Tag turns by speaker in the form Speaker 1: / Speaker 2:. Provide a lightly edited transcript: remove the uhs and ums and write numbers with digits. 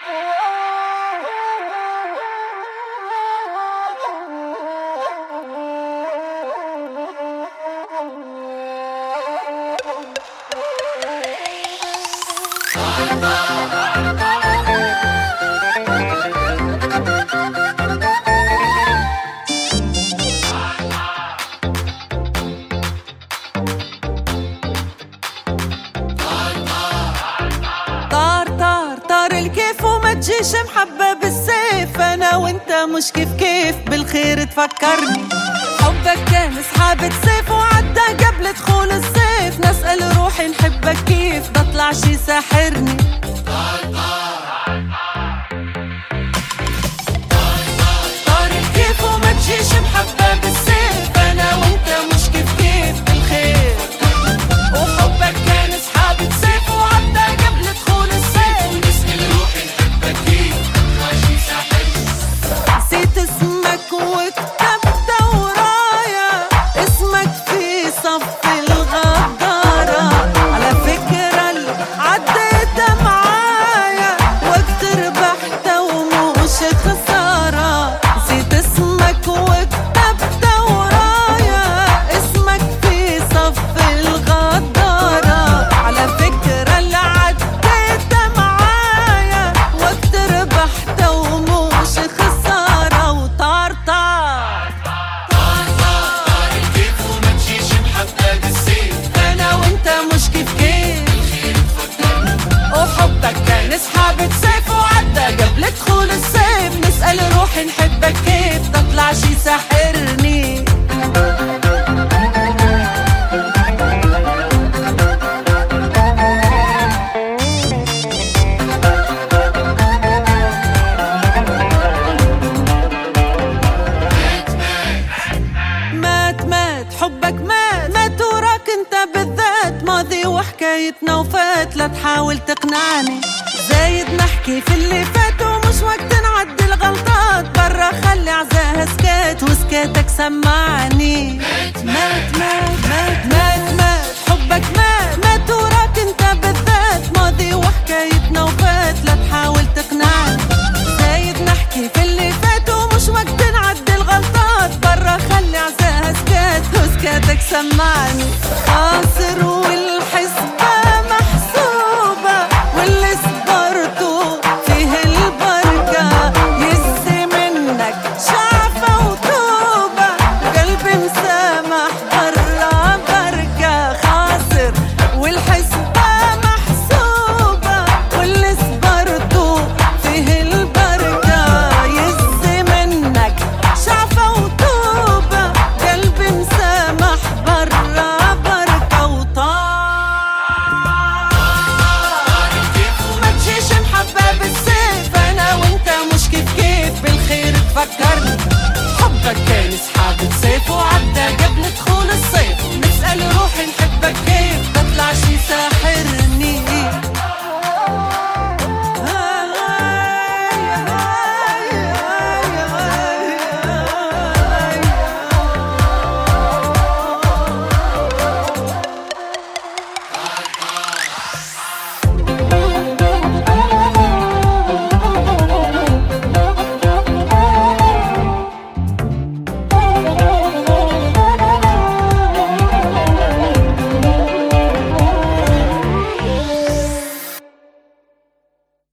Speaker 1: تجيش محبة بالسيف، أنا وإنت مش كيف كيف بالخير تفكرني. حبك كان سحابة سيف وعدى قبل دخول الصيف، نسأل روحي نحبك كيف بطلع شي ساحرني. طار الكيف وما تجيش محبة بالسيف، أنا وإنت مش كيف كيف بالخير. وحبك كان سحابة سيف وعدى قبل دخول الصيف، نسأل روحي نحبك كيف بطلع شي ساحرني. نسيت اسمك وكتبت ورايا اسمك في صف الغدارة، على فكرة اللي عديتها معايا وقت ربحت ومش خسارة. نسيت اسمك وكتبت ورايا اسمك في صف الغدارة، على فكرة اللي عديتها معايا وقت ربحت ومش خسارة. وطار طار طار الكيف وما تجيش محبة بالسيف، أنا وإنت مش كيف كيف وحبك كان سحابة سيف وعدى قبل دخول الصيف، نسأل روحي نحبك كيف تطلع شي ساحرني. مات حبك مات وراك انت بالذات، ماضي وحكايتنا وفات لا تحاول تقنعني. زايد نحكي في اللي فات ومش وقت نعدي الغلطات، برا خلي عزاها سكات وسكاتك سمعني. مات حبك مات وراك انت بالذات، ماضي وحكايتنا وفات لا تحاول تقنعني. زايد نحكي في اللي فات ومش وقت نعدي الغلطات، برا خلي عزاها سكات وسكاتك سمعني.